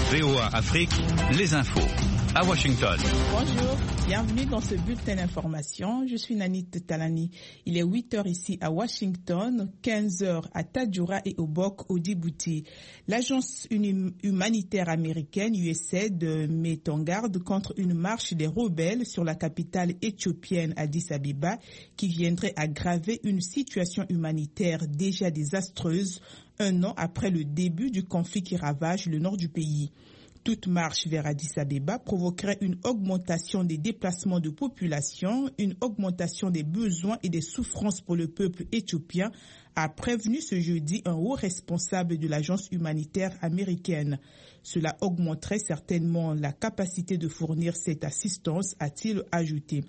VOA Afrique, les infos. À Washington. Bonjour, bienvenue dans ce bulletin d'information. Je suis Nanit Talani. Il est 8h ici à Washington, 15h à Tadjoura et au Bok, au Djibouti. L'agence humanitaire américaine USAID met en garde contre une marche des rebelles sur la capitale éthiopienne Addis Abeba qui viendrait aggraver une situation humanitaire déjà désastreuse un an après le début du conflit qui ravage le nord du pays. Toute marche vers Addis Abeba provoquerait une augmentation des déplacements de population, une augmentation des besoins et des souffrances pour le peuple éthiopien, a prévenu ce jeudi un haut responsable de l'agence humanitaire américaine. Cela augmenterait certainement la capacité de fournir cette assistance, a-t-il ajouté.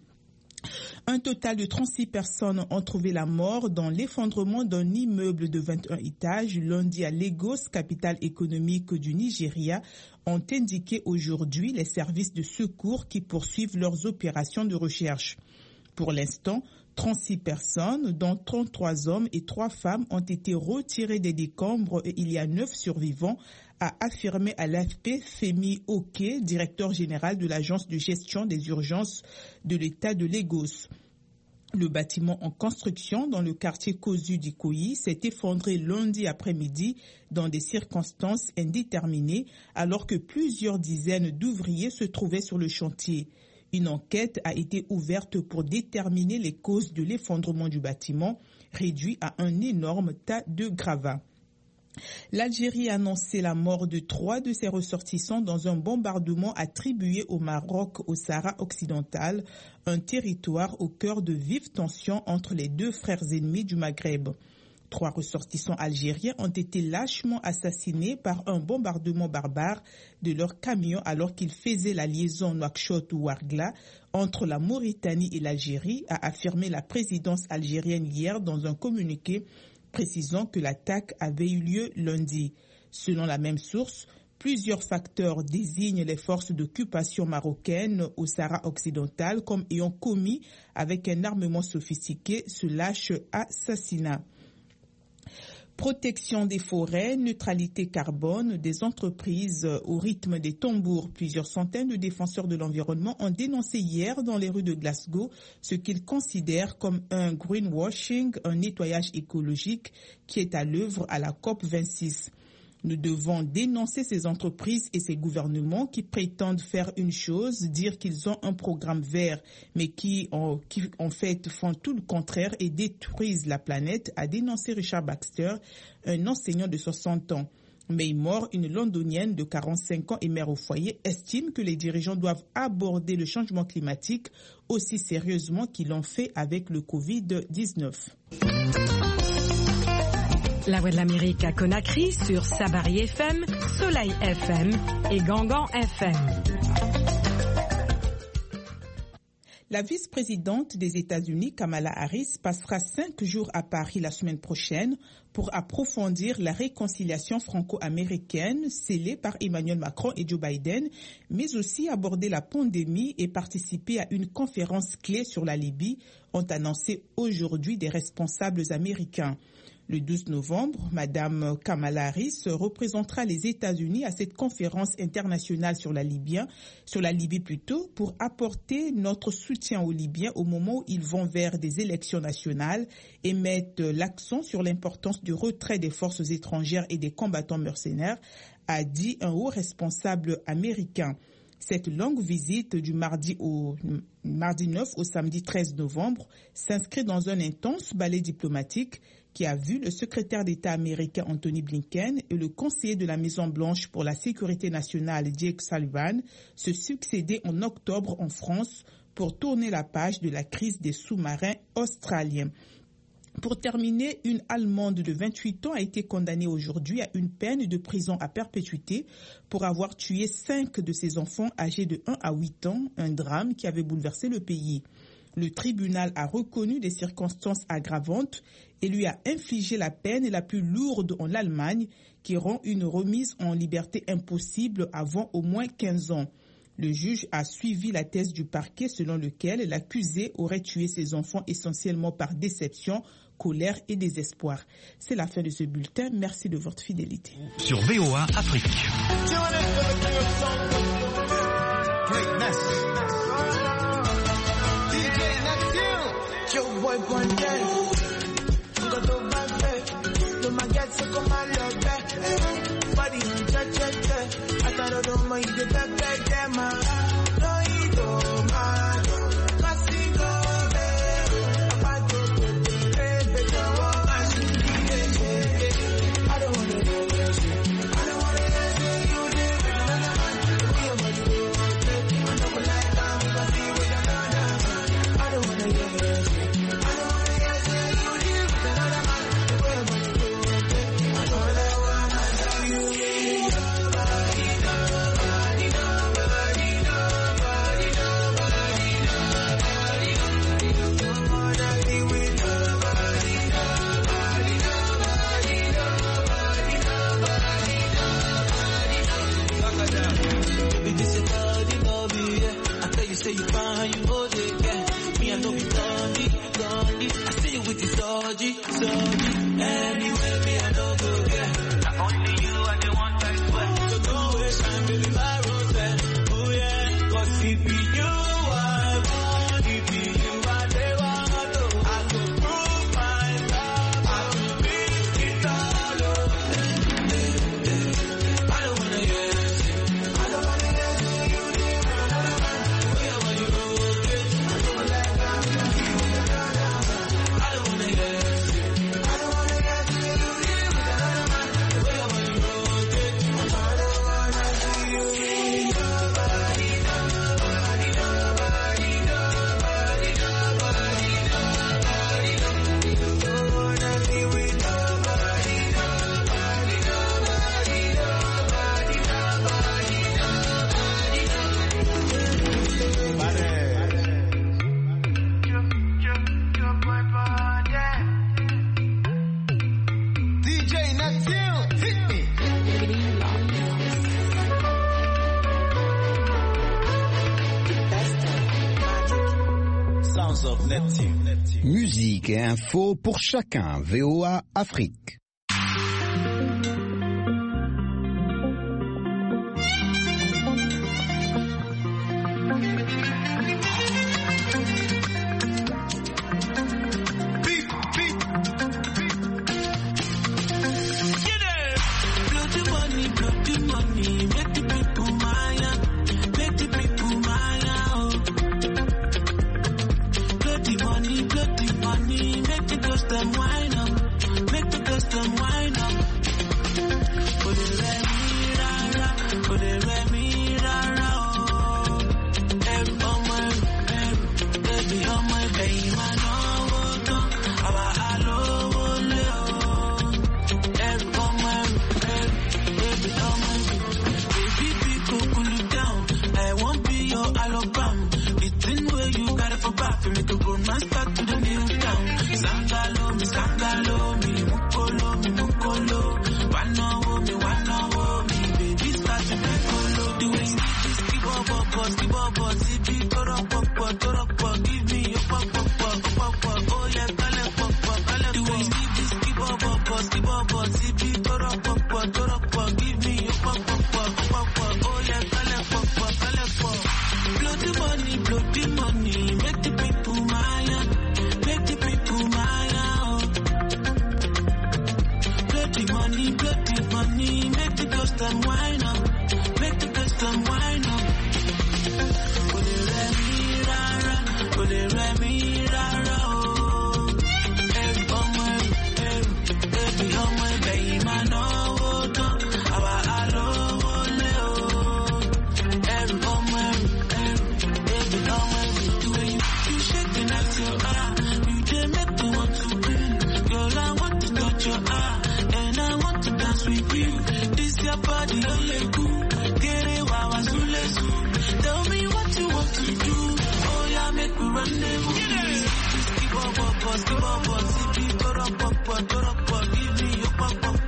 Un total de 36 personnes ont trouvé la mort dans l'effondrement d'un immeuble de 21 étages lundi à Lagos, capitale économique du Nigeria, ont indiqué aujourd'hui les services de secours qui poursuivent leurs opérations de recherche. Pour l'instant, 36 personnes, dont 33 hommes et 3 femmes, ont été retirées des décombres et il y a 9 survivants, a affirmé à l'AFP Femi Oke, directeur général de l'agence de gestion des urgences de l'État de Lagos. Le bâtiment en construction dans le quartier Kozu d'Ikoyi s'est effondré lundi après-midi dans des circonstances indéterminées alors que plusieurs dizaines d'ouvriers se trouvaient sur le chantier. Une enquête a été ouverte pour déterminer les causes de l'effondrement du bâtiment, réduit à un énorme tas de gravats. L'Algérie a annoncé la mort de 3 de ses ressortissants dans un bombardement attribué au Maroc au Sahara occidental, un territoire au cœur de vives tensions entre les deux frères ennemis du Maghreb. 3 ressortissants algériens ont été lâchement assassinés par un bombardement barbare de leur camion alors qu'ils faisaient la liaison Nouakchott-Ouargla entre la Mauritanie et l'Algérie, a affirmé la présidence algérienne hier dans un communiqué précisant que l'attaque avait eu lieu lundi. Selon la même source, plusieurs facteurs désignent les forces d'occupation marocaines au Sahara occidental comme ayant commis avec un armement sophistiqué ce lâche assassinat. Protection des forêts, neutralité carbone des entreprises au rythme des tambours. Plusieurs centaines de défenseurs de l'environnement ont dénoncé hier dans les rues de Glasgow ce qu'ils considèrent comme un greenwashing, un nettoyage écologique qui est à l'œuvre à la COP26. Nous devons dénoncer ces entreprises et ces gouvernements qui prétendent faire une chose, dire qu'ils ont un programme vert, mais qui en fait font tout le contraire et détruisent la planète, a dénoncé Richard Baxter, un enseignant de 60 ans. May Moore, une londonienne de 45 ans et mère au foyer, estime que les dirigeants doivent aborder le changement climatique aussi sérieusement qu'ils l'ont fait avec le Covid-19. La Voix de l'Amérique à Conakry sur Sabari FM, Soleil FM et Gangan FM. La vice-présidente des États-Unis, Kamala Harris, passera 5 jours à Paris la semaine prochaine pour approfondir la réconciliation franco-américaine scellée par Emmanuel Macron et Joe Biden, mais aussi aborder la pandémie et participer à une conférence clé sur la Libye, ont annoncé aujourd'hui des responsables américains. Le 12 novembre, Mme Kamala Harris représentera les États-Unis à cette conférence internationale sur la Libye plutôt, pour apporter notre soutien aux Libyens au moment où ils vont vers des élections nationales et mettent l'accent sur l'importance du retrait des forces étrangères et des combattants mercenaires, a dit un haut responsable américain. Cette longue visite du mardi 9 au samedi 13 novembre s'inscrit dans un intense ballet diplomatique qui a vu le secrétaire d'État américain Anthony Blinken et le conseiller de la Maison-Blanche pour la sécurité nationale Jake Sullivan se succéder en octobre en France pour tourner la page de la crise des sous-marins australiens. Pour terminer, une Allemande de 28 ans a été condamnée aujourd'hui à une peine de prison à perpétuité pour avoir tué 5 de ses enfants âgés de 1 à 8 ans, un drame qui avait bouleversé le pays. Le tribunal a reconnu des circonstances aggravantes et lui a infligé la peine la plus lourde en Allemagne qui rend une remise en liberté impossible avant au moins 15 ans. Le juge a suivi la thèse du parquet selon lequel l'accusé aurait tué ses enfants essentiellement par déception colère et désespoir. C'est la fin de ce bulletin. Merci de votre fidélité. Sur VOA Afrique. Musique et info pour chacun. VOA Afrique. Give me your